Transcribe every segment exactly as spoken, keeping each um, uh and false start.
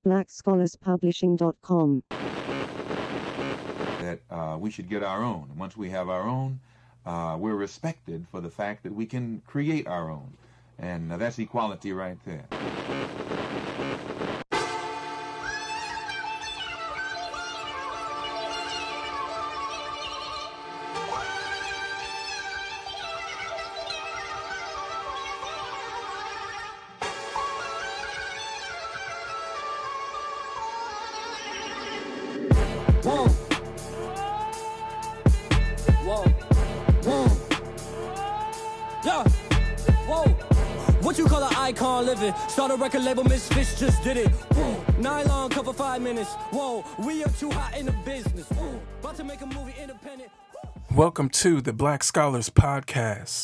black scholars publishing dot com. That uh, we should get our own. Once we have our own, uh, we're respected for the fact that we can create our own. And uh, that's equality right there. Whoa. Whoa. Whoa. Yeah. Whoa. What you call an icon living? Start a record label, Misfits just did it. Whoa. Nylon cover five minutes. Whoa. We are too hot in the business. Whoa. About to make a movie independent. Welcome to the Black Scholars Podcast,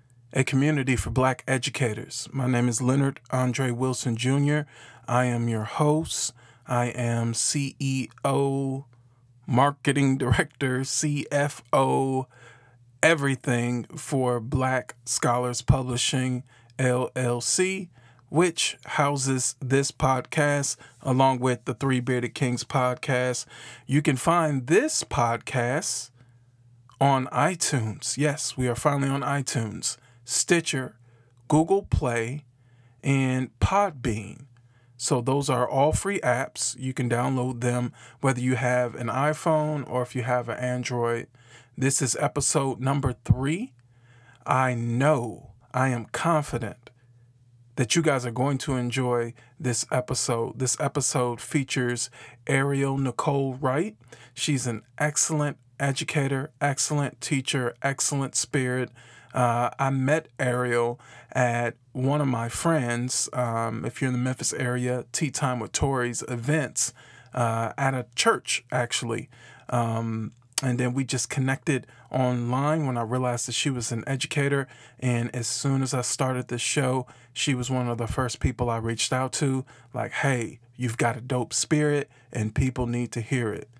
a community for black educators. My name is Leonard Andre Wilson Junior I am your host. I am C E O, Marketing Director, C F O, everything for Black Scholars Publishing, L L C, which houses this podcast along with the Three Bearded Kings podcast. You can find this podcast on iTunes. Yes, we are finally on iTunes, Stitcher, Google Play, and Podbean. So those are all free apps. You can download them whether you have an iPhone or if you have an Android. This is episode number three. I know, I am confident that you guys are going to enjoy this episode. This episode features Ariel Nicole Wright. She's an excellent educator, excellent teacher, excellent spirit. Uh, I met Ariel at one of my friends, um, if you're in the Memphis area, Tea Time with Tori's events uh, at a church, actually. Um, and then we just connected online when I realized that she was an educator. And as soon as I started the show, she was one of the first people I reached out to. Like, hey, you've got a dope spirit and people need to hear it.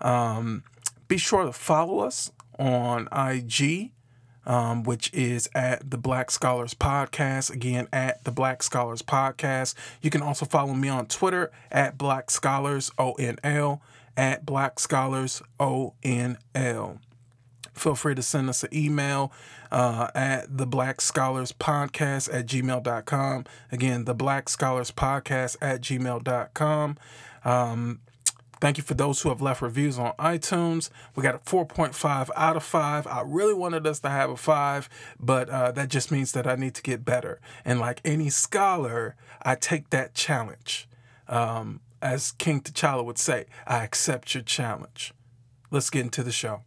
Um, be sure to follow us on I G. Um, which is at the Black Scholars Podcast. Again, at the Black Scholars Podcast. You can also follow me on Twitter at Black Scholars O N L, at Black Scholars O N L. Feel free to send us an email uh, at the Black Scholars Podcast at gmail dot com. Again, the Black Scholars Podcast at gmail dot com. Um, Thank you for those who have left reviews on iTunes. We got a four point five out of five. I really wanted us to have a five, but uh, that just means that I need to get better. And like any scholar, I take that challenge. Um, as King T'Challa would say, I accept your challenge. Let's get into the show.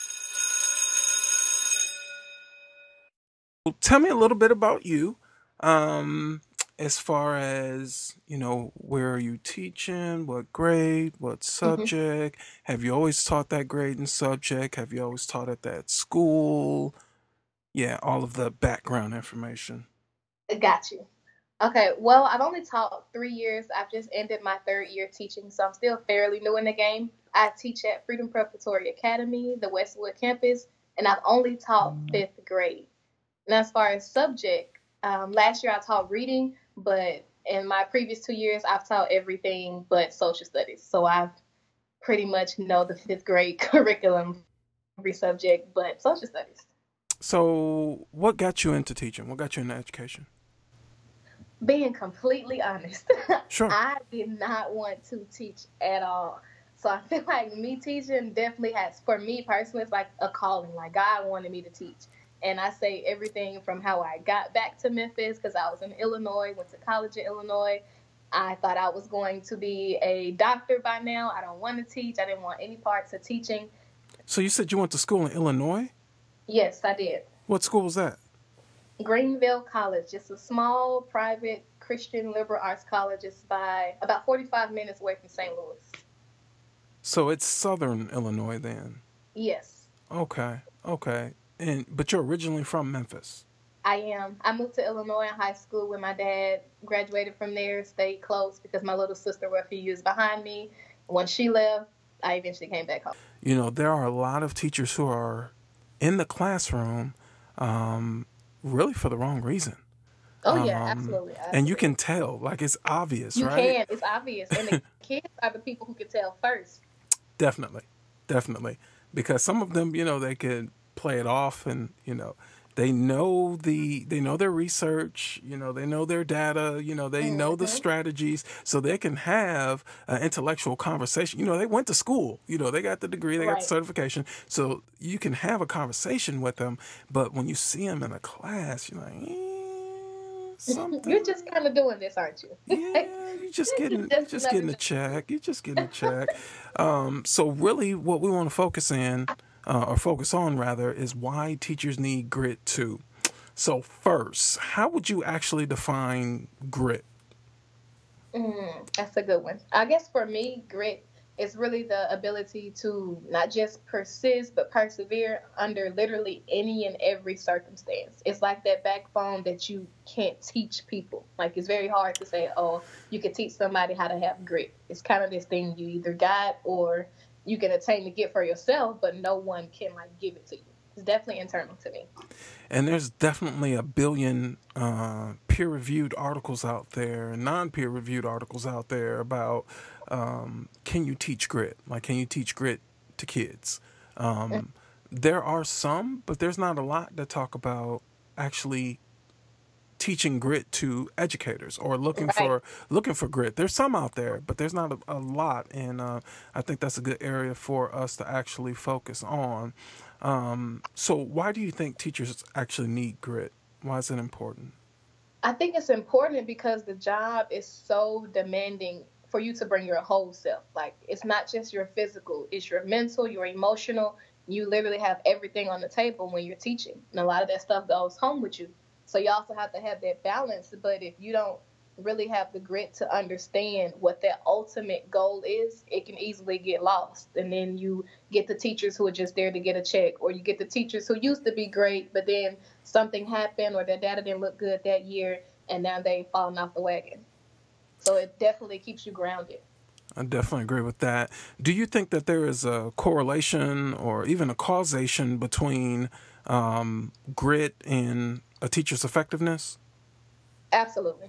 Well, tell me a little bit about you. Um... As far as, you know, where are you teaching? What grade? What subject? Mm-hmm. Have you always taught that grade and subject? Have you always taught at that school? Yeah, all of the background information. Got you. Okay, well, I've only taught three years. I've just ended my third year teaching, so I'm still fairly new in the game. I teach at Freedom Preparatory Academy, the Westwood campus, and I've only taught mm-hmm. fifth grade. And as far as subject, um, last year I taught reading, but in my previous two years, I've taught everything but social studies. So I've pretty much know the fifth grade curriculum, every subject but social studies. So what got you into teaching? What got you into education? Being completely honest, sure. I did not want to teach at all. So I feel like me teaching definitely has, for me personally, it's like a calling. Like God wanted me to teach. And I say everything from how I got back to Memphis, because I was in Illinois, went to college in Illinois. I thought I was going to be a doctor by now. I don't want to teach. I didn't want any parts of teaching. So you said you went to school in Illinois? Yes, I did. What school was that? Greenville College. It's a small, private, Christian liberal arts college. It's by about forty-five minutes away from Saint Louis. So it's Southern Illinois then? Yes. Okay, okay. And but you're originally from Memphis. I am. I moved to Illinois in high school when my dad graduated from there, stayed close because my little sister was a few years behind me. When she left, I eventually came back home. You know, there are a lot of teachers who are in the classroom um, really for the wrong reason. Oh yeah, Um, absolutely, and you absolutely. can tell, like it's obvious, You right? can. It's obvious, and the kids are the people who can tell first. Definitely, definitely, because some of them, you know, they could play it off, and you know, they know the they know their research, you know, they know their data, you know, they know the Hmm. strategies, so they can have an intellectual conversation. You know, they went to school, you know, they got the degree, they got the Right. certification, so you can have a conversation with them. But when you see them in a class, you're like, eh, You're just something. kind of doing this, aren't you? Yeah, you just getting you Just just another getting a job. check. You just getting a check. Um, so really, what we want to focus in, uh, or focus on rather, is why teachers need grit too. So first, how would you actually define grit? Mm, that's a good one. I guess for me, grit is really the ability to not just persist, but persevere under literally any and every circumstance. It's like that backbone that you can't teach people. Like, it's very hard to say, oh, you can teach somebody how to have grit. It's kind of this thing you either got or you can attain to get for yourself, but no one can, like, give it to you. It's definitely internal to me. And there's definitely a billion uh, peer-reviewed articles out there and non-peer-reviewed articles out there about um, can you teach grit? Like, can you teach grit to kids? Um, there are some, but there's not a lot that talk about actually teaching grit to educators or looking Right. for looking for grit. There's some out there, but there's not a, a lot, and uh, I think that's a good area for us to actually focus on. Um, so, why do you think teachers actually need grit? Why is it important? I think it's important because the job is so demanding for you to bring your whole self. Like, it's not just your physical, it's your mental, your emotional. You literally have everything on the table when you're teaching. And a lot of that stuff goes home with you. So you also have to have that balance. But if you don't really have the grit to understand what that ultimate goal is, it can easily get lost. And then you get the teachers who are just there to get a check, or you get the teachers who used to be great, but then something happened or their data didn't look good that year, and now they've fallen off the wagon. So it definitely keeps you grounded. I definitely agree with that. Do you think that there is a correlation or even a causation between um, grit and a teacher's effectiveness? Absolutely.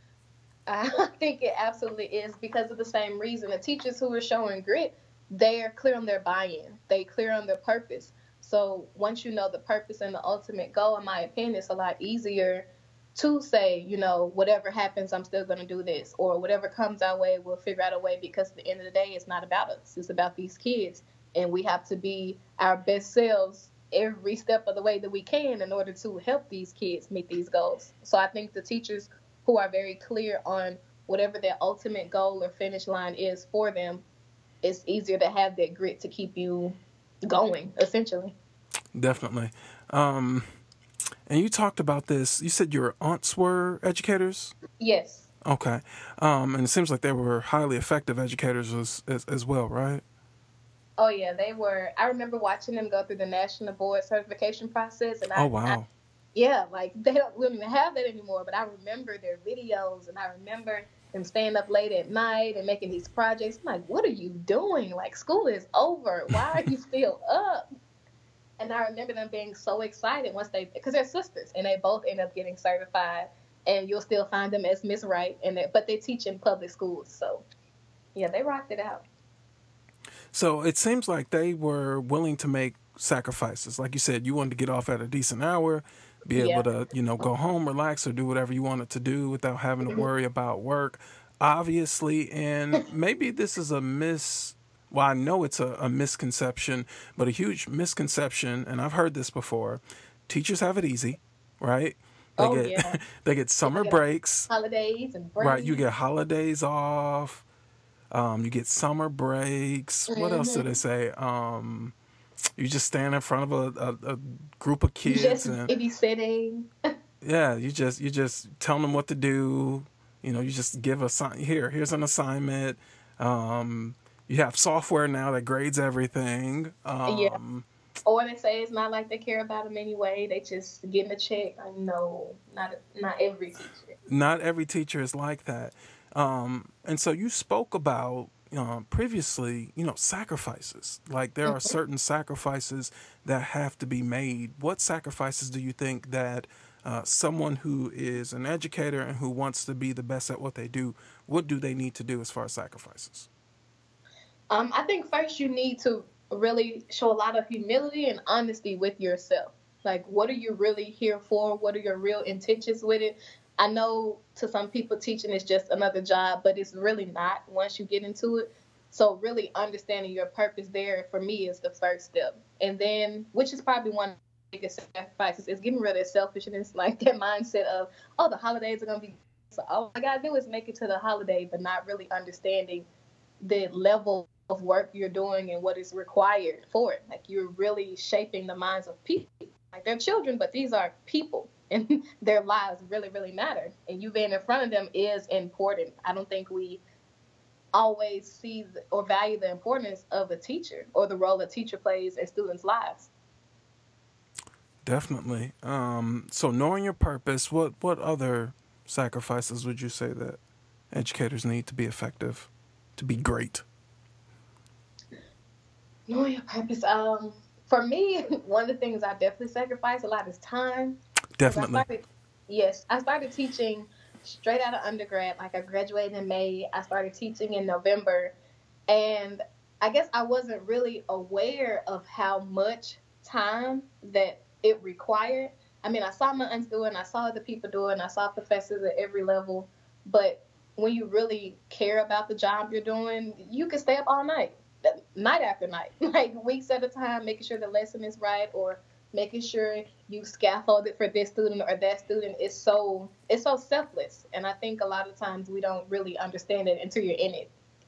I think it absolutely is because of the same reason. The teachers who are showing grit, they're clear on their buy-in. They clear on their purpose. So once you know the purpose and the ultimate goal, in my opinion, it's a lot easier to say, you know, whatever happens, I'm still going to do this, or whatever comes our way, we'll figure out a way, because at the end of the day, it's not about us. It's about these kids, and we have to be our best selves every step of the way that we can in order to help these kids meet these goals. So I think the teachers who are very clear on whatever their ultimate goal or finish line is for them, it's easier to have that grit to keep you going, essentially. Definitely. Um, and you talked about this. You said your aunts were educators? Yes. Okay. Um, and it seems like they were highly effective educators as, as, as well, right? Oh, yeah, they were. I remember watching them go through the national board certification process. And I, Oh, I wow. yeah, like they don't really have that anymore, but I remember their videos, and I remember them staying up late at night and making these projects. I'm like, what are you doing? Like, school is over. Why are you still up? And I remember them being so excited once they, because they're sisters, and they both end up getting certified. And you'll still find them as Miss Wright, and they, but they teach in public schools. So, yeah, they rocked it out. So it seems like they were willing to make sacrifices. Like you said, you wanted to get off at a decent hour, be Yeah. able to, you know, go home, relax, or do whatever you wanted to do without having to worry about work. Obviously, and maybe this is a mis well, I know it's a, a misconception, but a huge misconception, and I've heard this before. Teachers have it easy, right? They Oh, get yeah. they get summer get breaks. Holidays and breaks. Right, you get holidays off. Um, you get summer breaks. What else do they say? Um, you just stand in front of a, a, a group of kids, just and babysitting. yeah, you just you just tell them what to do. You know, you just give a sign. Here, here's an assignment. Um, you have software now that grades everything. Yeah. Um, Or they say it's not like they care about them anyway. They just getting a check. I know, not not every teacher. Not every teacher is like that. Um, and so you spoke about um, previously, you know, sacrifices. Like there are certain sacrifices that have to be made. What sacrifices do you think that uh, someone who is an educator and who wants to be the best at what they do, what do they need to do as far as sacrifices? Um, I think first you need to really show a lot of humility and honesty with yourself. Like, what are you really here for? What are your real intentions with it? I know to some people teaching is just another job, but it's really not once you get into it. So really understanding your purpose there for me is the first step. And then, which is probably one of the biggest sacrifices, is getting rid of selfishness, like that mindset of, oh, the holidays are going to be, so all I got to do is make it to the holiday, but not really understanding the level of work you're doing and what is required for it. Like, you're really shaping the minds of people. Like, they're children, but these are people, and their lives really, really matter. And you being in front of them is important. I don't think we always see or value the importance of a teacher or the role a teacher plays in students' lives. Definitely. Um, so knowing your purpose, what, what other sacrifices would you say that educators need to be effective, to be great? Knowing your purpose. Um, for me, one of the things I definitely sacrifice a lot is time. Definitely. I started, yes, I started teaching straight out of undergrad. Like, I graduated in May. I started teaching in November. And I guess I wasn't really aware of how much time that it required. I mean, I saw my aunts do it, and I saw other people do it, and I saw professors at every level. But when you really care about the job you're doing, you can stay up all night, night after night, like weeks at a time, making sure the lesson is right, or making sure you scaffold it for this student or that student. Is so it's so selfless. And I think a lot of times we don't really understand it until you're in it.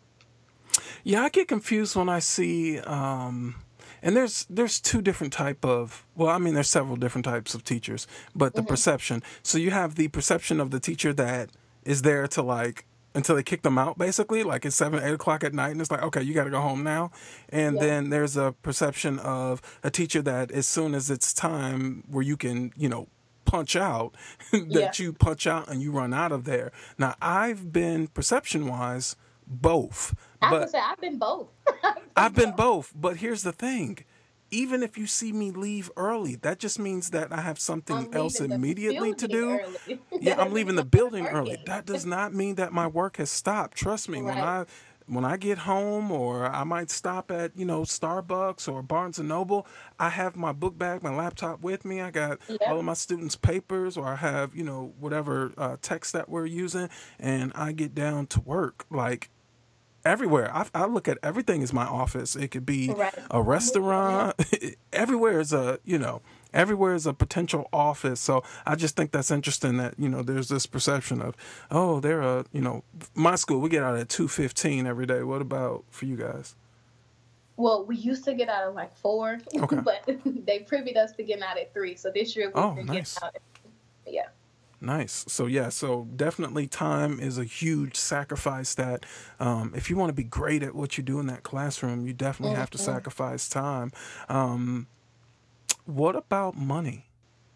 Yeah, I get confused when I see, um, and there's there's two different type of, well, I mean, there's several different types of teachers, but the mm-hmm. perception. So you have the perception of the teacher that is there to, like, until they kick them out, basically, like it's seven, eight o'clock at night, and it's like, okay, you got to go home now. And yeah. then there's a perception of a teacher that as soon as it's time where you can, you know, punch out, that yeah. you punch out and you run out of there. Now, I've been, perception-wise, both. I but would say I've been both. I've been both, but here's the thing. Even if you see me leave early, that just means that I have something I'm else immediately to do. Yeah, I'm leaving the building early. That does not mean that my work has stopped. Trust me, right. when I when I get home, or I might stop at, you know, Starbucks or Barnes and Noble, I have my book bag, my laptop with me. I got yep. all of my students' papers, or I have, you know, whatever uh, text that we're using, and I get down to work. Like, everywhere. I, I look at everything as my office. It could be right. a restaurant. Everywhere is a, you know, everywhere is a potential office. So I just think that's interesting that, you know, there's this perception of, oh, they're a, you know, my school, we get out at two fifteen every day. What about for you guys? Well, we used to get out at like four, okay. but they privied us to get out at three. So this year we oh, can nice. get out at yeah. Nice. So, yeah, so definitely time is a huge sacrifice that um, if you want to be great at what you do in that classroom, you definitely mm-hmm. have to sacrifice time. Um, what about money?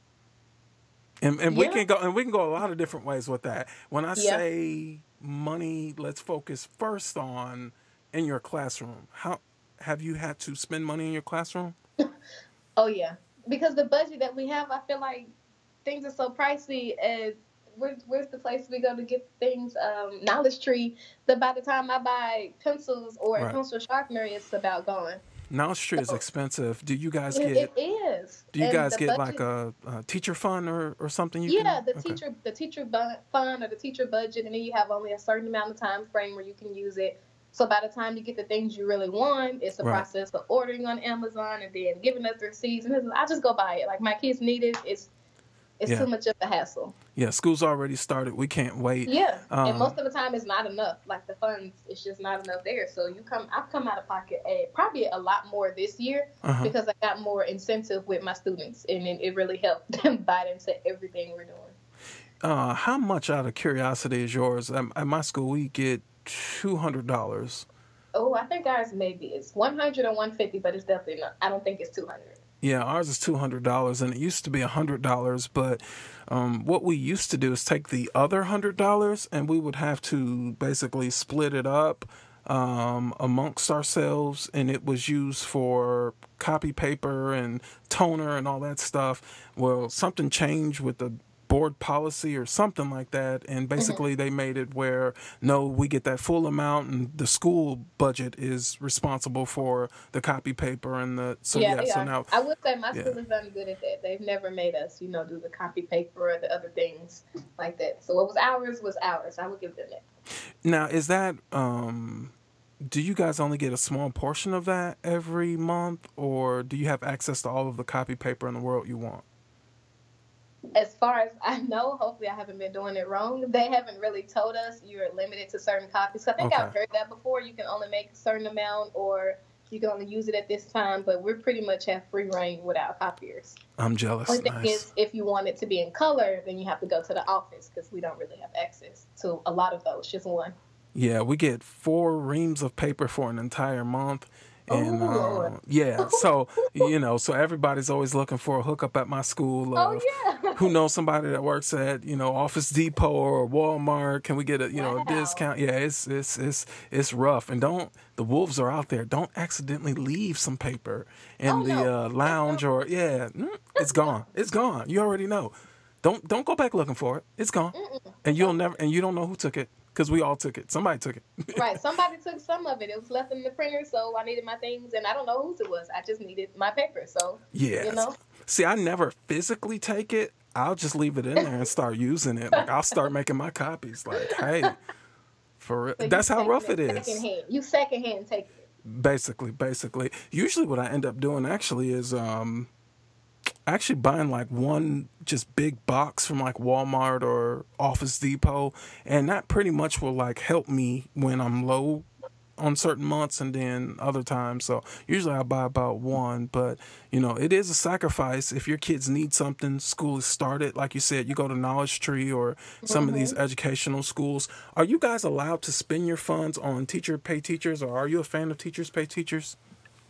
And, and yeah. we can go and we can go a lot of different ways with that. When I yeah. say money, let's focus first on in your classroom. How have you had to spend money in your classroom? Oh, yeah. Because the budget that we have, I feel like things are so pricey, and where's, where's the place we go to get things? Um, Knowledge Tree. That by the time I buy pencils or right. a pencil sharpener, it's about gone. Knowledge Tree so, is expensive. Do you guys it, get? It is. Do you and guys get budget, like a, a teacher fund or, or something? You yeah, can, the okay. teacher the teacher bu- fund or the teacher budget, and then you have only a certain amount of time frame where you can use it. So by the time you get the things you really want, it's a right. process of ordering on Amazon and then giving us the receipts. And I just go buy it. Like, my kids need it. It's It's yeah. too much of a hassle. Yeah, school's already started. We can't wait. Yeah, um, and most of the time it's not enough. Like, the funds, it's just not enough there. So you come, I've come out of pocket a, probably a lot more this year uh-huh. because I got more incentive with my students, and it, it really helped them buy into everything we're doing. Uh, how much, out of curiosity, is yours? At, at my school, we get two hundred dollars. Oh, I think ours maybe it's one hundred or one fifty, but it's definitely not. I don't think it's two hundred. Yeah, ours is two hundred dollars, and it used to be one hundred dollars, but um, what we used to do is take the other one hundred dollars, and we would have to basically split it up um, amongst ourselves, and it was used for copy paper and toner and all that stuff. Well, something changed with the board policy or something like that, and basically mm-hmm. they made it where no, we get that full amount, and the school budget is responsible for the copy paper and the so yeah. yeah, yeah. So now I would say my yeah. school has done good at that. They've never made us, you know, do the copy paper or the other things like that. So what was ours was ours. I would give them that. Now, is that um? Do you guys only get a small portion of that every month, or do you have access to all of the copy paper in the world you want? As far as I know, hopefully I haven't been doing it wrong. They haven't really told us you're limited to certain copies. I think okay. I've heard that before. You can only make a certain amount, or you can only use it at this time, but we pretty much have free reign without copiers. I'm jealous. One thing nice. is, if you want it to be in color, then you have to go to the office because we don't really have access to a lot of those, just one. Yeah, we get four reams of paper for an entire month. And oh, uh, yeah, so, you know, so everybody's always looking for a hookup at my school. Of oh, yeah. Who knows somebody that works at, you know, Office Depot or Walmart? Can we get a, you wow. know, a discount? Yeah, it's, it's, it's, it's rough. And don't, the wolves are out there. Don't accidentally leave some paper in oh, the no. uh, lounge or, yeah, it's gone. It's gone. You already know. Don't, don't go back looking for it. It's gone. Mm-mm. And you'll never, and you don't know who took it. Because we all took it. Somebody took it. Right. Somebody took some of it. It was left in the printer, so I needed my things, and I don't know whose it was. I just needed my paper, so, yeah. you know. See, I never physically take it. I'll just leave it in there and start using it. Like, I'll start making my copies. Like, hey, for real. So that's how rough it is. Secondhand. You secondhand take it. Basically, basically. Usually what I end up doing, actually, is... um. actually buying like one just big box from like Walmart or Office Depot, and that pretty much will like help me when I'm low on certain months and then other times. So usually I buy about one, but you know, it is a sacrifice. If your kids need something, school is started, like you said, you go to Knowledge Tree or some mm-hmm. of these educational schools. Are you guys allowed to spend your funds on teacher pay teachers, or are you a fan of teachers pay teachers?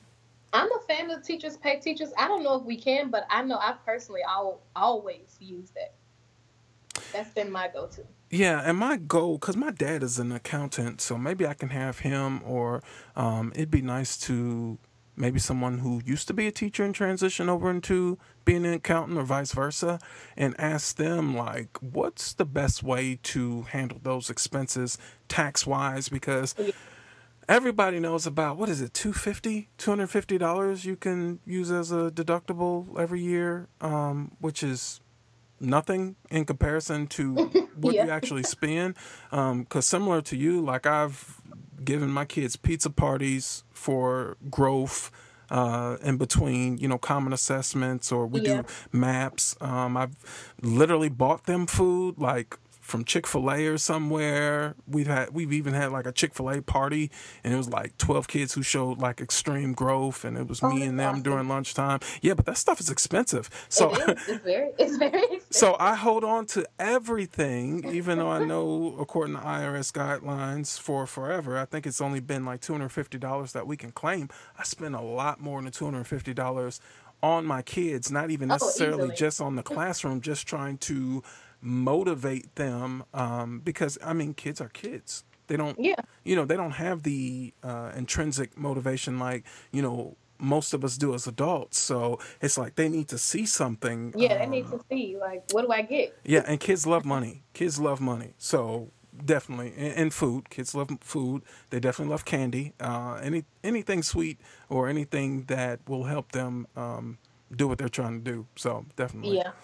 I'm a fan of teachers pay teachers. I don't know if we can, but I know I personally I'll always use that. That's been my go-to. Yeah, and my goal, because my dad is an accountant, so maybe I can have him, or um, it'd be nice to maybe someone who used to be a teacher and transition over into being an accountant or vice versa, and ask them, like, what's the best way to handle those expenses tax-wise, because... Yeah. Everybody knows about, what is it, two hundred fifty dollars, two hundred fifty dollars you can use as a deductible every year, um, which is nothing in comparison to what yeah. you actually spend. Um, 'cause similar to you, like I've given my kids pizza parties for growth, uh, in between, you know, common assessments, or we yeah. do maps. Um, I've literally bought them food, like from Chick-fil-A or somewhere. We've had, we've even had like a Chick-fil-A party, and it was like twelve kids who showed like extreme growth, and it was oh, me and them awesome. During lunchtime. Yeah, but that stuff is expensive. So it is. It's very, it's very expensive. So I hold on to everything, even though I know according to I R S guidelines for forever, I think it's only been like two hundred fifty dollars that we can claim. I spend a lot more than two hundred fifty dollars on my kids, not even necessarily oh, just on the classroom, just trying to motivate them, um, because I mean, kids are kids. They don't, yeah. you know, they don't have the uh, intrinsic motivation like, you know, most of us do as adults. So it's like they need to see something. Yeah, um, they need to see, like, what do I get? Yeah, and kids love money. Kids love money. So definitely, and, and food. Kids love food. They definitely love candy. Uh, any anything sweet or anything that will help them um, do what they're trying to do. So definitely. Yeah.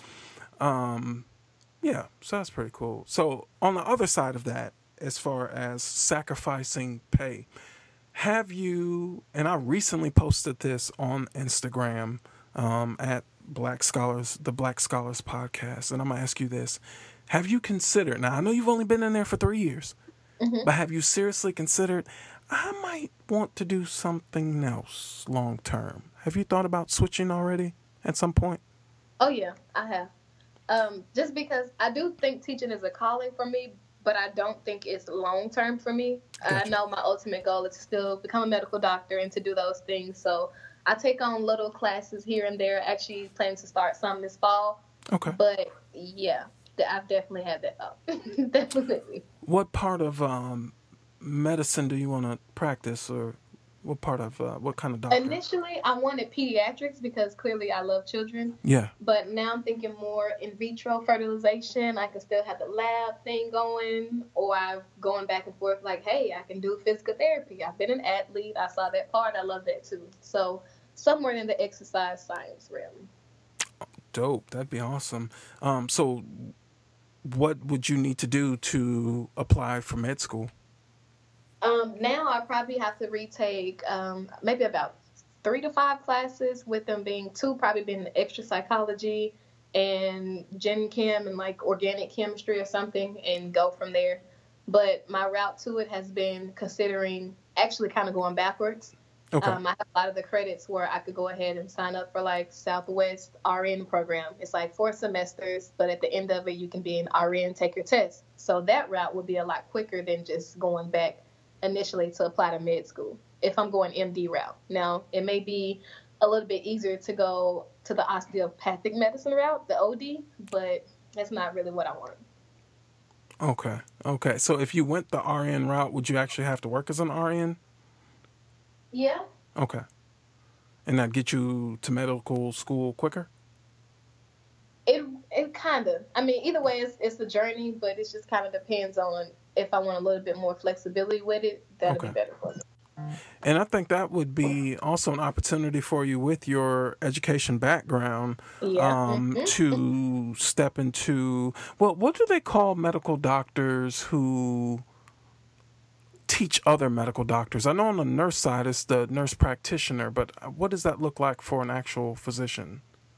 Um, yeah, so that's pretty cool. So on the other side of that, as far as sacrificing pay, have you, and I recently posted this on Instagram um, at Black Scholars, the Black Scholars Podcast, and I'm going to ask you this. Have you considered, now I know you've only been in there for three years, mm-hmm. but have you seriously considered, I might want to do something else long term? Have you thought about switching already at some point? Oh, yeah, I have. Um, just because I do think teaching is a calling for me, but I don't think it's long term for me. Gotcha. I know my ultimate goal is to still become a medical doctor and to do those things. So I take on little classes here and there. Actually planning to start some this fall. Okay. But yeah, I've definitely had that thought. Definitely. What part of um, medicine do you want to practice, or What part of uh, what kind of doctor? Initially, I wanted pediatrics because clearly I love children. Yeah. But now I'm thinking more in vitro fertilization. I can still have the lab thing going, or I'm going back and forth like, hey, I can do physical therapy. I've been an athlete. I saw that part. I love that too. So somewhere in the exercise science realm. Dope. That'd be awesome. Um, so what would you need to do to apply for med school? Um, now I probably have to retake um, maybe about three to five classes, with them being two probably being extra psychology and gen chem and like organic chemistry or something, and go from there. But my route to it has been considering actually kind of going backwards. Okay. Um, I have a lot of the credits where I could go ahead and sign up for like Southwest R N program. It's like four semesters, but at the end of it, you can be an R N, take your test. So that route would be a lot quicker than just going back initially to apply to med school if I'm going M D route. Now, it may be a little bit easier to go to the osteopathic medicine route, the O D, but that's not really what I want. Okay. Okay. So if you went the R N route, would you actually have to work as an R N? Yeah. Okay. And that get you to medical school quicker? It it kind of. I mean, either way, it's it's a journey, but it just kind of depends on if I want a little bit more flexibility with it. That'd Okay. be better for me. And I think that would be also an opportunity for you with your education background Yeah. um, Mhm. to step into, well, what do they call medical doctors who teach other medical doctors? I know on the nurse side it's the nurse practitioner, but what does that look like for an actual physician?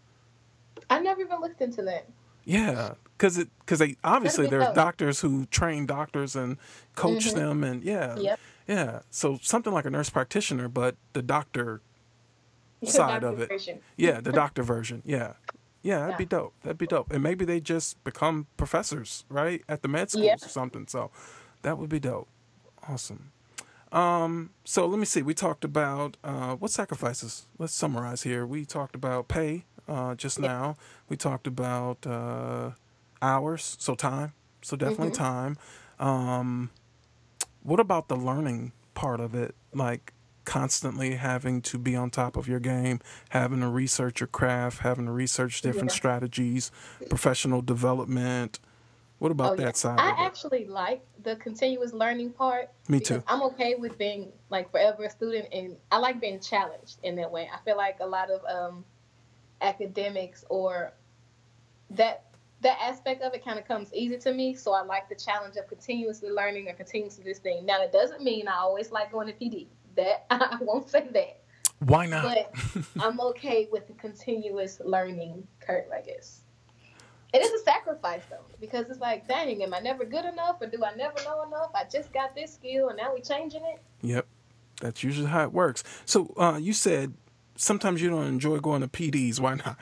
I never even looked into that. Yeah, because it because they obviously be there's dope. doctors who train doctors and coach Mhm. them, and yeah, Yep. yeah. So something like a nurse practitioner, but the doctor The side doctor of it. version. Yeah, the doctor version. Yeah. Yeah, that'd Yeah. be dope. That'd be dope. And maybe they just become professors, right? At the med schools Yep. or something. So that would be dope. Awesome. Um, so let me see. We talked about uh, what sacrifices? Let's summarize here. We talked about pay uh, just Yeah. now. We talked about uh, hours, so time. So definitely Mhm. time. Um, what about the learning part of it? Like constantly having to be on top of your game, having to research your craft, having to research different Yeah. strategies, professional development. What about Oh, yeah. that side I of it? actually like the continuous learning part. Me because too. I'm okay with being like forever a student, and I like being challenged in that way. I feel like a lot of um, academics or that that aspect of it kind of comes easy to me. So I like the challenge of continuously learning or continuously this thing. Now, that doesn't mean I always like going to P D. That I won't say that. Why not? But I'm okay with the continuous learning curve, I guess. It is a sacrifice, though, because it's like, dang, am I never good enough, or do I never know enough? I just got this skill, and now we changing it. Yep. That's usually how it works. So uh, you said sometimes you don't enjoy going to P Ds. Why not?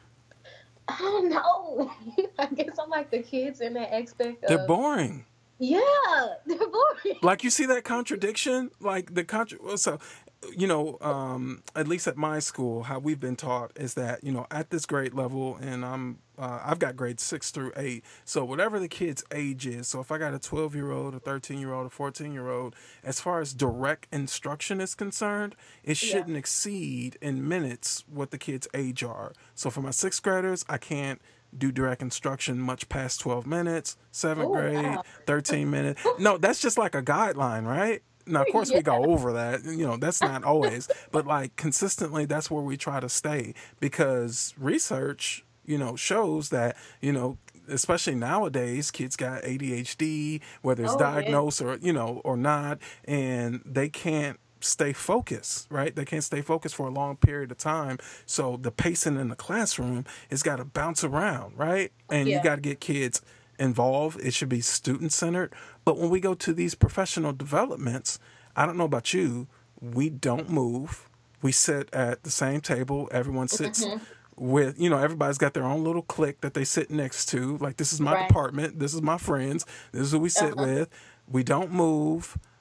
I don't know. I guess I'm like the kids in that aspect of... They're boring. Yeah, they're boring. Like you see that contradiction? Like the contra- well, so you know, um, at least at my school, how we've been taught is that, you know, at this grade level, and I'm, uh, I've got grades six through eight. So whatever the kid's age is, so if I got a twelve year old, a thirteen year old, a fourteen year old, as far as direct instruction is concerned, it Yeah. shouldn't exceed in minutes what the kid's age are. So for my sixth graders, I can't do direct instruction much past twelve minutes, seventh Oh, grade, wow. thirteen minutes. No, that's just like a guideline, right? Now, of course, we go over that. You know, that's not always, but like consistently, that's where we try to stay, because research, you know, shows that, you know, especially nowadays, kids got A D H D, whether it's Oh, yeah. diagnosed or, you know, or not, and they can't stay focused, right? They can't stay focused for a long period of time. So the pacing in the classroom has got to bounce around, right? And Yeah. you got to get kids involved. It should be student centered. But when we go to these professional developments, I don't know about you, we don't move. We sit at the same table. Everyone sits Mm-hmm. with, you know, everybody's got their own little clique that they sit next to. Like, this is my Right. department. This is my friends. This is who we sit Uh-huh. with. We don't move.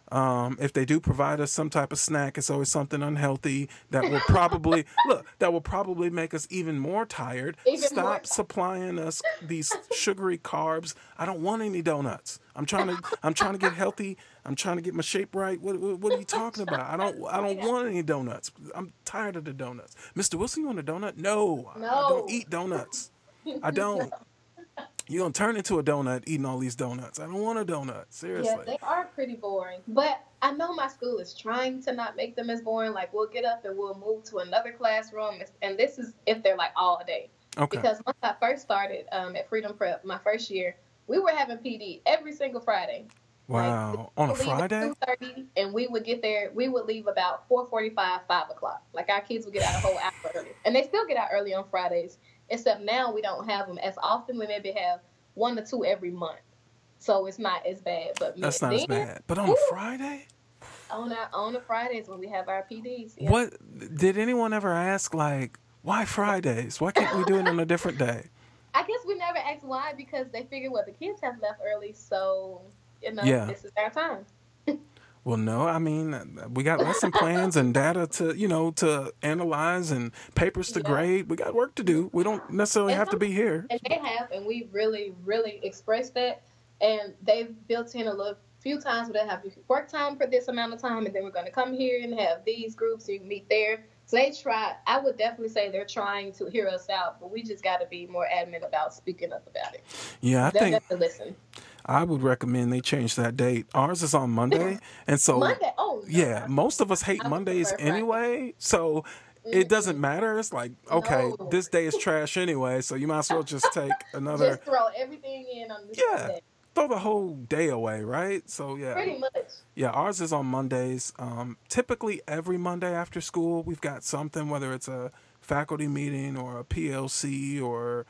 Um, if they do provide us some type of snack, it's always something unhealthy that will probably look that will probably make us even more tired. Even Stop more. supplying us these sugary carbs. I don't want any donuts. I'm trying to I'm trying to get healthy. I'm trying to get my shape right. What what, what are you talking about? I don't I don't want any donuts. I'm tired of the donuts. Mister Wilson, you want a donut? No, I No. don't eat donuts. I don't. You're going to turn into a donut eating all these donuts. I don't want a donut. Seriously. Yeah, they are pretty boring. But I know my school is trying to not make them as boring. Like, we'll get up and we'll move to another classroom. And this is if they're like all day. Okay. Because once I first started um, at Freedom Prep, my first year, we were having P D every single Friday. Wow. Like, On a we would leave at Friday? two thirty, and we would get there, we would leave about four forty-five, five o'clock. Like, our kids would get out a whole hour early. And they still get out early on Fridays, except now we don't have them as often. We maybe have one or two every month. So it's not as bad. But That's man, not as then, bad. But on a ooh, Friday? On our on the Fridays when we have our P Ds. Yeah. What did anyone ever ask, like, why Fridays? Why can't we do it on a different day? I guess we never asked why, because they figured, well, the kids have left early, so, you know, Yeah. this is our time. Well, no, I mean, we got lesson plans and data to, you know, to analyze and papers to Yeah. grade. We got work to do. We don't necessarily And have to some- be here. And they have, and we really, really expressed that. And they've built in a little few times where they have work time for this amount of time, and then we're going to come here and have these groups, so you can meet there. So they try, I would definitely say they're trying to hear us out, but we just got to be more adamant about speaking up about it. Yeah, I They'll think definitely listen. I would recommend they change that date. Ours is on Monday, and so Monday, oh, no. yeah, most of us hate I would Mondays prefer Friday. anyway. So it doesn't matter. It's like, okay, No. this day is trash anyway, so you might as well just take another. Just throw everything in on this Yeah. Monday. Throw the whole day away, right? So yeah, Pretty much. yeah. Ours is on Mondays. Um, typically every Monday after school, we've got something, whether it's a faculty meeting or a P L C, or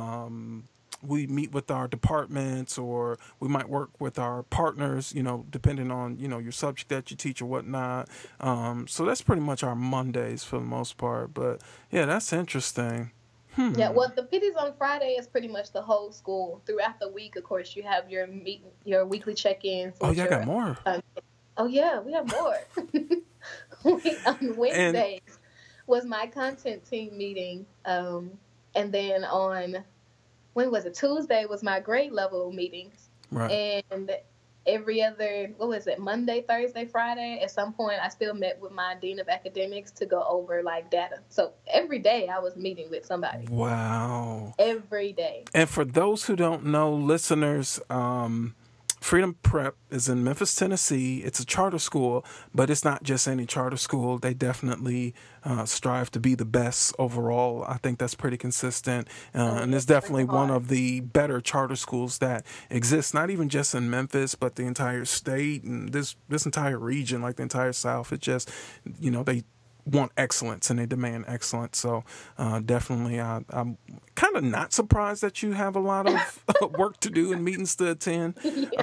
um, we meet with our departments, or we might work with our partners, you know, depending on, you know, your subject that you teach or whatnot. Um, so that's pretty much our Mondays for the most part. But yeah, that's interesting. Hmm. Yeah, well, the P Ds on Friday is pretty much the whole school. Throughout the week, of course, you have your meet, your weekly check-ins. Oh, with yeah, I your- got more. Oh, yeah, we have more. We- on Wednesdays was my content team meeting. Um, and then on, when was it? Tuesday was my grade level meetings. Right. And every other, what was it, Monday, Thursday, Friday, at some point, I still met with my dean of academics to go over, like, data. So every day I was meeting with somebody. Wow. Every day. And for those who don't know, listeners, um, Freedom Prep is in Memphis, Tennessee. It's a charter school, but it's not just any charter school. They definitely uh, strive to be the best overall. I think that's pretty consistent. Uh, Oh, and yeah, it's definitely pretty one hard. of the better charter schools that exist, not even just in Memphis, but the entire state and this, this entire region, like the entire South. It just, you know, they want excellence and they demand excellence. So uh, definitely, I, I'm kind of not surprised that you have a lot of work to do and meetings to attend.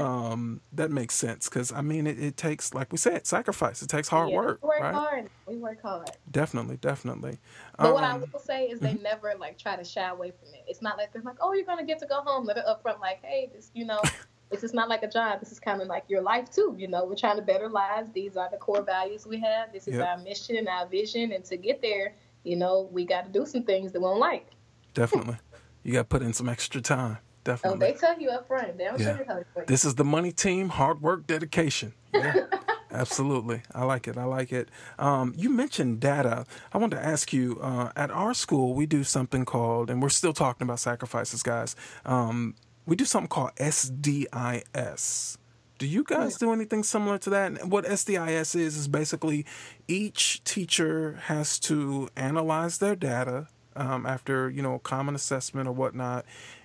Um, that makes sense because, I mean, it, it takes, like we said, sacrifice. It takes hard Yeah, work. We work right? hard. We work hard. Definitely, definitely. But what I Um, will say is they never like try to shy away from it. It's not like they're like, oh, you're gonna get to go home. They're upfront like, hey, this, you know, this is not like a job. This is kind of like your life too. You know, we're trying to better lives. These are the core values we have. This is Yep. our mission and our vision. And to get there, you know, we got to do some things they won't like. Definitely. You got to put in some extra time. So Definitely. they tell you up front. They don't Yeah. sugarcoat it for you. This is the money team, hard work, dedication. Yeah, absolutely. I like it. I like it. Um, you mentioned data. I wanted to ask you, uh, at our school, we do something called, and we're still talking about sacrifices, guys. Um, we do something called S D I S. Do you guys do anything similar to that? And what S D I S is, is basically each teacher has to analyze their data um, after, you know, a common assessment or whatnot.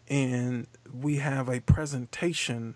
And we have a presentation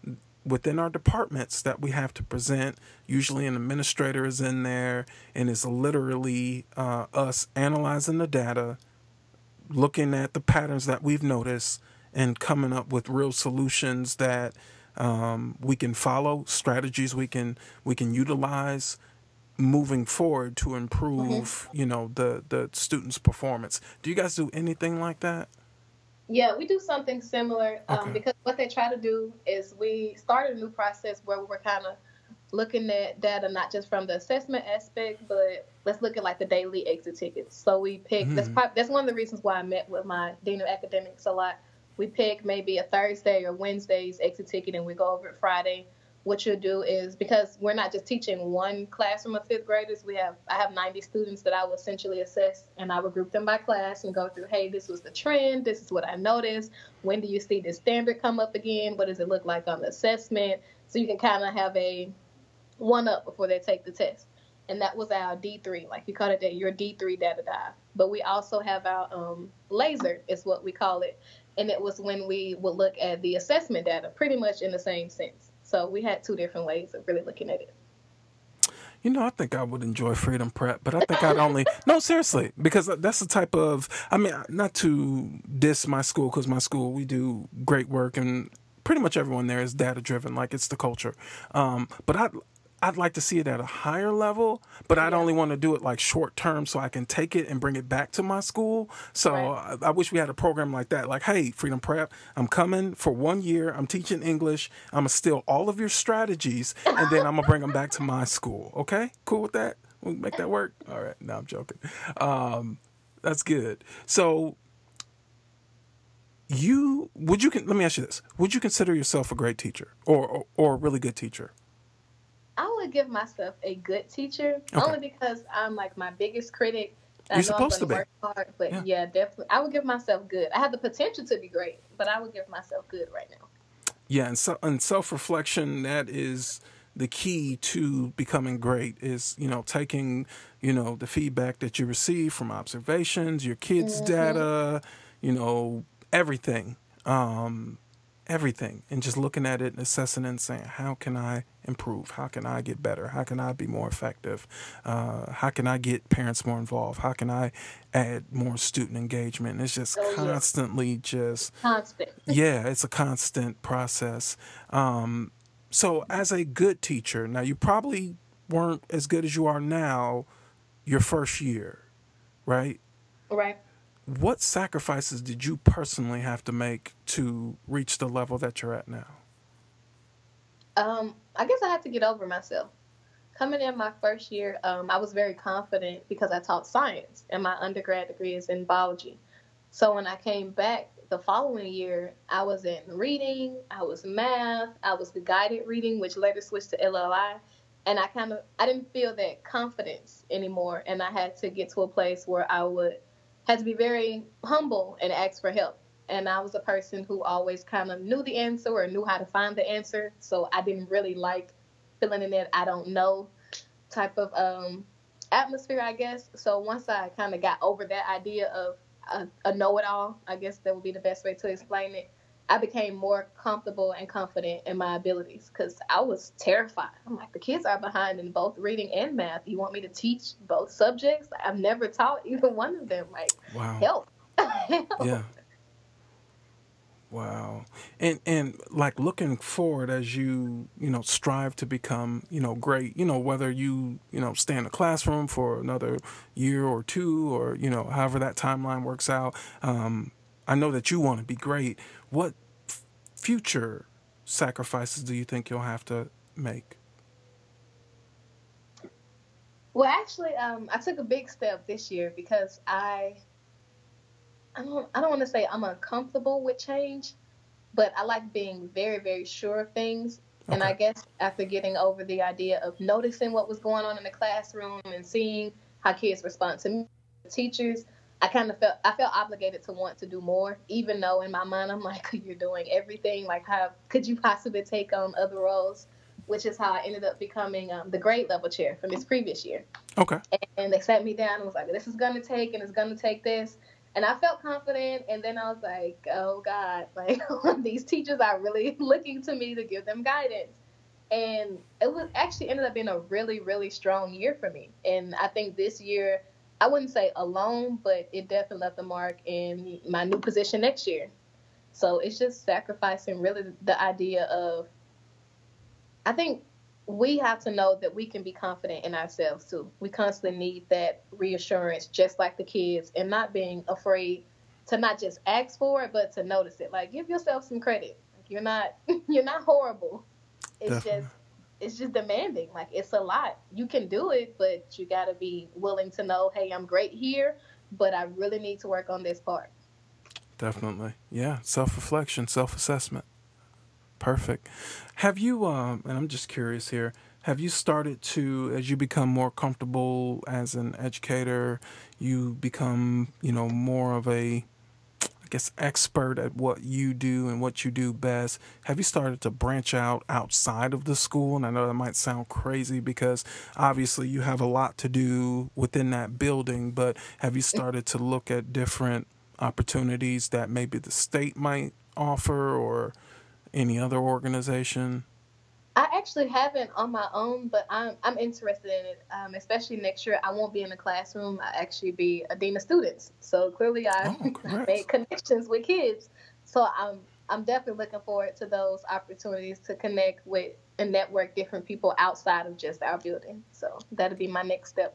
within our departments that we have to present. Usually an administrator is in there, and it's literally uh, us analyzing the data, looking at the patterns that we've noticed, and coming up with real solutions that um, we can follow, strategies we can we can utilize moving forward to improve, you know, the the students' performance. Do you guys do anything like that? Yeah, we do something similar um, Okay. because what they try to do is we started a new process where we're kind of looking at data not just from the assessment aspect, but let's look at like the daily exit tickets. So we pick mm-hmm. that's probably, that's one of the reasons why I met with my dean of academics a lot. We pick maybe a Thursday or Wednesday's exit ticket, and we go over it Friday. What you'll do is, because we're not just teaching one classroom of fifth graders, we have I have ninety students that I will essentially assess, and I will group them by class and go through, hey, this was the trend, this is what I noticed, when do you see this standard come up again, what does it look like on the assessment, so you can kind of have a one-up before they take the test. And that was our D three, like we call it that, your D three data dive. But we also have our um, laser is what we call it, and it was when we would look at the assessment data, pretty much in the same sense. So we had two different ways of really looking at it. You know, I think I would enjoy Freedom Prep, but I think I'd only... No, seriously, because that's the type of... I mean, not to diss my school, because my school, we do great work, and pretty much everyone there is data-driven, like it's the culture. Um, but I'd, I'd like to see it at a higher level, but I'd yeah. only want to do it like short-term so I can take it and bring it back to my school. So right. I, I wish we had a program like that. Like, hey, Freedom Prep, I'm coming for one year. I'm teaching English. I'm going to steal all of your strategies, and then I'm going to bring them back to my school. Okay? Cool with that? We'll make that work? All right. No, I'm joking. Um, that's good. So you, would you, let me ask you this. Would you consider yourself a great teacher or, or, or a really good teacher? I would give myself a good teacher, okay. only because I'm like my biggest critic. You're supposed to be. Work hard, but yeah. yeah, definitely. I would give myself good. I have the potential to be great, but I would give myself good right now. Yeah, and, so, and self-reflection, that is the key to becoming great, is, you know, taking, you know, the feedback that you receive from observations, your kids' mm-hmm. data, you know, everything. Um, everything, and just looking at it and assessing it and saying, how can I improve? How can I get better? How can I be more effective? Uh, how can I get parents more involved? How can I add more student engagement? It's just oh, constantly yeah. just... Constant. yeah, it's a constant process. Um, so as a good teacher, now you probably weren't as good as you are now your first year, right? Right. What sacrifices did you personally have to make to reach the level that you're at now? Um, I guess I had to get over myself. Coming in my first year, um, I was very confident because I taught science, and my undergrad degree is in biology. So when I came back the following year, I was in reading, I was math, I was the guided reading, which later switched to L L I. And I kind of, I didn't feel that confidence anymore. And I had to get to a place where I would had to be very humble and ask for help. And I was a person who always kind of knew the answer or knew how to find the answer. So I didn't really like feeling in that I don't know type of um, atmosphere, I guess. So once I kind of got over that idea of a, a know-it-all, I guess that would be the best way to explain it, I became more comfortable and confident in my abilities because I was terrified. I'm like, the kids are behind in both reading and math. You want me to teach both subjects? I've never taught either one of them. Like, wow. help. help. Yeah. Wow. And, and like looking forward as you, you know, strive to become, you know, great, you know, whether you, you know, stay in a classroom for another year or two or, you know, however that timeline works out. Um, I know that you want to be great. What f- future sacrifices do you think you'll have to make? Well, actually, um, I took a big step this year because I, I don't, I don't want to say I'm uncomfortable with change, but I like being very, very sure of things. Okay. And I guess after getting over the idea of noticing what was going on in the classroom and seeing how kids respond to me, teachers, I kind of felt I felt obligated to want to do more, even though in my mind I'm like, you're doing everything. Like, how could you possibly take on other roles? Which is how I ended up becoming um, the grade level chair from this previous year. Okay. And they sat me down and was like, this is going to take and it's going to take this. And I felt confident. And then I was like, oh, God, like these teachers are really looking to me to give them guidance. And it was actually ended up being a really, really strong year for me. And I think this year, I wouldn't say alone, but it definitely left a mark in my new position next year. So it's just sacrificing really the idea of, I think we have to know that we can be confident in ourselves too. We constantly need that reassurance, just like the kids, and not being afraid to not just ask for it, but to notice it. Like, give yourself some credit. Like, you're not, you're not horrible. It's Definitely. just it's just demanding. Like, it's a lot. You can do it, but you got to be willing to know, hey, I'm great here, but I really need to work on this part. Definitely. Yeah. Self-reflection, self-assessment. Perfect. Have you, um, and I'm just curious here, have you started to, as you become more comfortable as an educator, you become, you know, more of a, I guess, expert at what you do and what you do best? Have you started to branch out outside of the school? And I know that might sound crazy because obviously you have a lot to do within that building, but have you started to look at different opportunities that maybe the state might offer or any other organization? I actually haven't on my own, but I'm I'm interested in it. Um, especially next year, I won't be in the classroom. I actually be a dean of students. So clearly, I Oh, made connections with kids. So I'm I'm definitely looking forward to those opportunities to connect with and network different people outside of just our building. So that'll be my next step.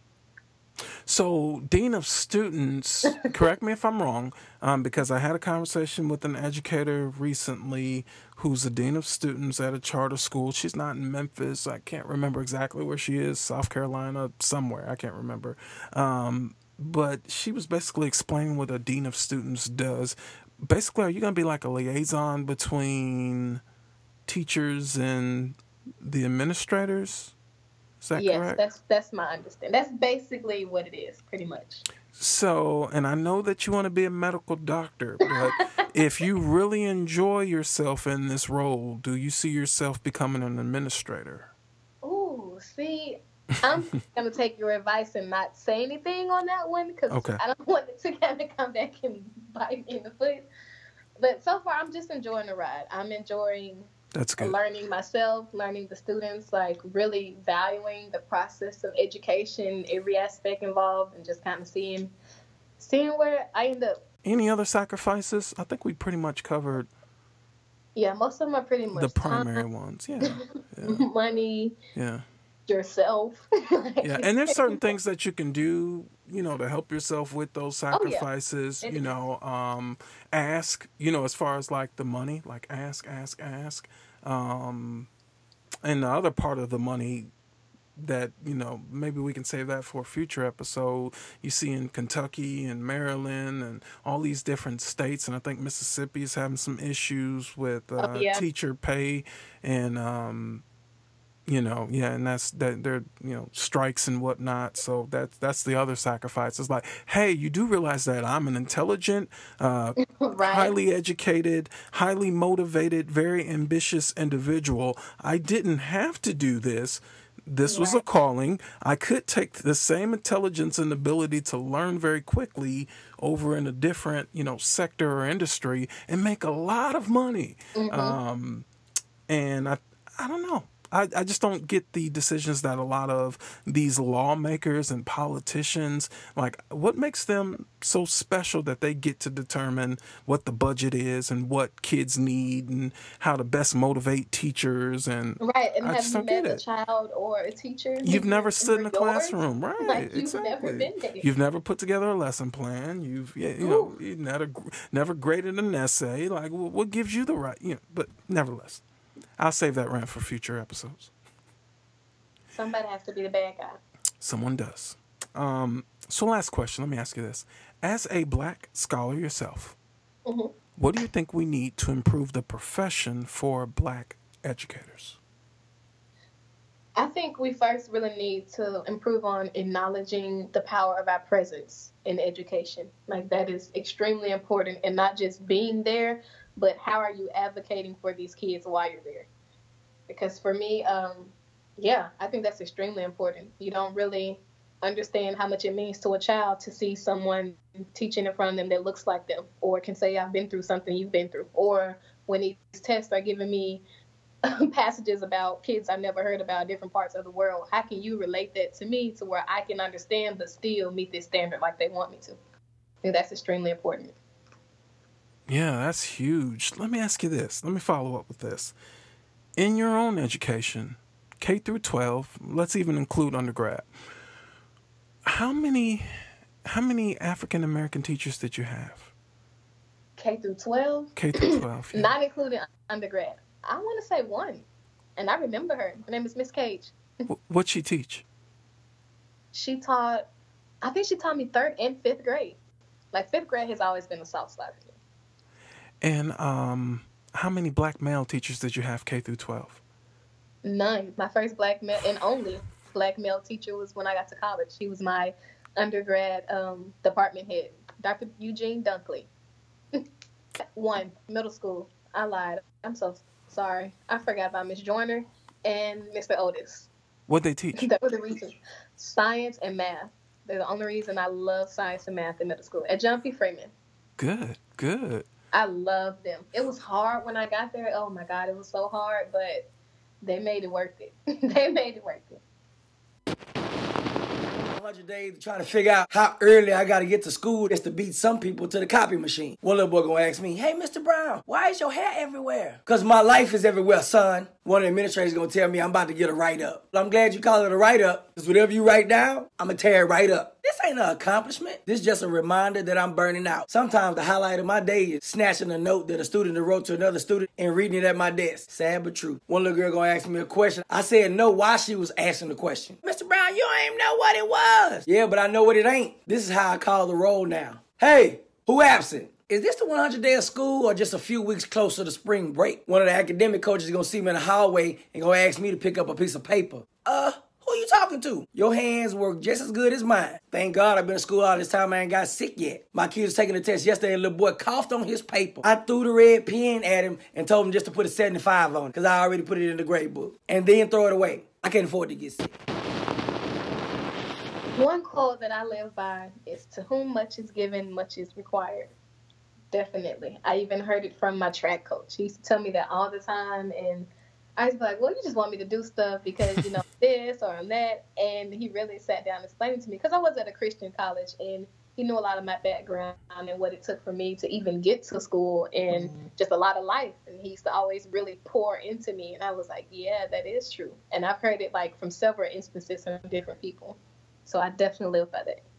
So, Dean of Students, correct me if I'm wrong, um, because I had a conversation with an educator recently who's a Dean of Students at a charter school. She's not in Memphis. I can't remember exactly where she is, South Carolina, somewhere. I can't remember. Um, but she was basically explaining what a Dean of Students does. Basically, are you going to be like a liaison between teachers and the administrators? Is that yes, correct? that's that's my understanding. That's basically what it is, pretty much. So, and I know that you want to be a medical doctor, but if you really enjoy yourself in this role, do you see yourself becoming an administrator? Ooh, see, I'm gonna take your advice and not say anything on that one because Okay. I don't want it to kind of come back and bite me in the foot. But so far, I'm just enjoying the ride. I'm enjoying That's good. learning myself, learning the students, like really valuing the process of education, every aspect involved, and just kind of seeing, seeing where I end up. Any other sacrifices? I think we pretty much covered Yeah, most of them are pretty much the primary time, ones. Yeah. Yeah. money, Yeah. yourself. Yeah. And there's certain things that you can do, you know, to help yourself with those Oh, yeah. sacrifices, It you is. know, um, ask, you know, as far as like the money, like ask, ask, ask. Um, and the other part of the money that, you know, maybe we can save that for a future episode. You see in Kentucky and Maryland and all these different states, and I think Mississippi is having some issues with uh, Oh, yeah. teacher pay and, um, you know, yeah, and that's that they're, you know, strikes and whatnot. So that's that's the other sacrifice. It's like, hey, you do realize that I'm an intelligent, uh, Right. highly educated, highly motivated, very ambitious individual. I didn't have to do this. This was a Right. calling. I could take the same intelligence and ability to learn very quickly over in a different, you know, sector or industry and make a lot of money. Mm-hmm. Um, and I, I don't know. I, I just don't get the decisions that a lot of these lawmakers and politicians, like, what makes them so special that they get to determine what the budget is and what kids need and how to best motivate teachers. And Right, and I have just you don't get met a it. child or a teacher? You've who- never stood in who a yours? classroom, right? Like, you've exactly. never been there. You've never put together a lesson plan. You've, yeah, you know, you never, never graded an essay. Like, wh- what gives you the right, you know, but nevertheless, I'll save that rant for future episodes. Somebody has to be the bad guy. Someone does. Um, so last question, let me ask you this. As a black scholar yourself, Mhm. what do you think we need to improve the profession for black educators? I think we first really need to improve on acknowledging the power of our presence in education. Like, that is extremely important, and not just being there, but how are you advocating for these kids while you're there? Because for me, um, yeah, I think that's extremely important. You don't really understand how much it means to a child to see someone teaching in front of them that looks like them, or can say, I've been through something you've been through. Or when these tests are giving me passages about kids I've never heard about, different parts of the world, how can you relate that to me to where I can understand but still meet this standard like they want me to? I think that's extremely important. Yeah, that's huge. Let me ask you this. Let me follow up with this. In your own education, K through twelve, let's even include undergrad, how many how many African American teachers did you have? K through twelve, K through twelve. Yeah. not including undergrad. I want to say one. And I remember her. Her name is Miss Cage. What'd she teach? She taught, I think she taught me third and fifth grade. Like fifth grade has always been a soft spot for me. And um, how many black male teachers did you have K through twelve? None. My first black male and only black male teacher was when I got to college. She was my undergrad um, department head, Doctor Eugene Dunkley. One, middle school. I lied. I'm so sorry. I forgot about Miss Joyner and Mister Otis. What'd they teach? That was the reason. Science and math. They're the only reason I love science and math in middle school. At John P. Freeman. Good, good. I loved them. It was hard when I got there. Oh my God, it was so hard, but they made it worth it. They made it worth it. one hundred days trying to figure out how early I got to get to school just to beat some people to the copy machine. One little boy gonna ask me, hey, Mister Brown, why is your hair everywhere? Because my life is everywhere, son. One of the administrators gonna tell me I'm about to get a write-up. I'm glad you call it a write-up, because whatever you write down, I'm gonna tear it right up. This ain't an accomplishment. This is just a reminder that I'm burning out. Sometimes the highlight of my day is snatching a note that a student wrote to another student and reading it at my desk. Sad but true. One little girl gonna ask me a question. I said no while she was asking the question. Mister Brown, you ain't even know what it was. Yeah, but I know what it ain't. This is how I call the roll now. Hey, who absent? Is this the one hundred day of school or just a few weeks closer to spring break? One of the academic coaches is gonna see me in the hallway and gonna ask me to pick up a piece of paper. Uh, who you talking to? Your hands work just as good as mine. Thank God I've been in school all this time. I ain't got sick yet. My kid was taking the test yesterday and a little boy coughed on his paper. I threw the red pen at him and told him just to put a seventy-five on it because I already put it in the grade book. And then throw it away. I can't afford to get sick. One quote that I live by is, to whom much is given, much is required. Definitely. I even heard it from my track coach. He used to tell me that all the time, and I was like, well, you just want me to do stuff because, you know, this or that. And he really sat down and explained it to me because I was at a Christian college, and he knew a lot of my background and what it took for me to even get to school and mm-hmm. just a lot of life. And he used to always really pour into me. And I was like, yeah, that is true. And I've heard it like from several instances from different people. So I definitely live by that.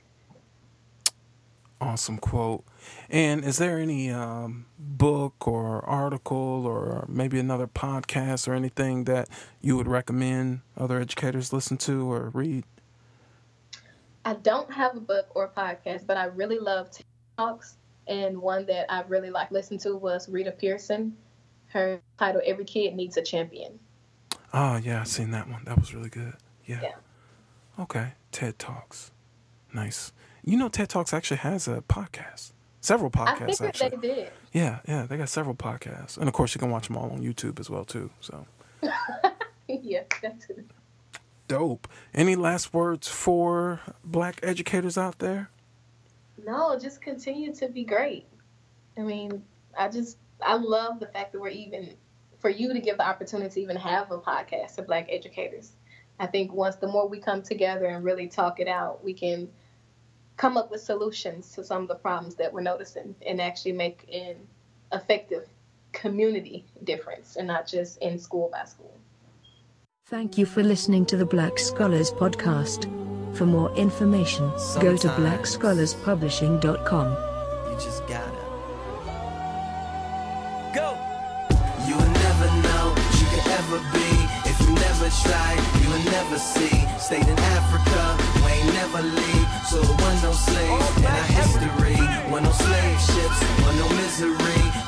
Awesome quote. And is there any um, book or article or maybe another podcast or anything that you would recommend other educators listen to or read? I don't have a book or podcast, but I really love TED Talks. And one that I really like listening to was Rita Pearson. Her title, Every Kid Needs a Champion. Oh, yeah, I've seen that one. That was really good. Yeah. yeah. Okay. TED Talks. Nice. You know, TED Talks actually has a podcast. Several podcasts, I figured actually. they did. Yeah, yeah, they got several podcasts. And, of course, you can watch them all on YouTube as well, too. So. Yeah, that's it. Dope. Any last words for black educators out there? No, just continue to be great. I mean, I just, I love the fact that we're even, for you to give the opportunity to even have a podcast to black educators. I think once the more we come together and really talk it out, we can come up with solutions to some of the problems that we're noticing and actually make an effective community difference and not just in school by school. Thank you for listening to the Black Scholars Podcast. For more information, Sometimes go to black scholars publishing dot com. You just gotta go. You will never know what you could ever be. If you never try, you will never see. Stayed in Africa, we ain't never leave. So there was no slaves in our history. Were no slave ships, were no misery.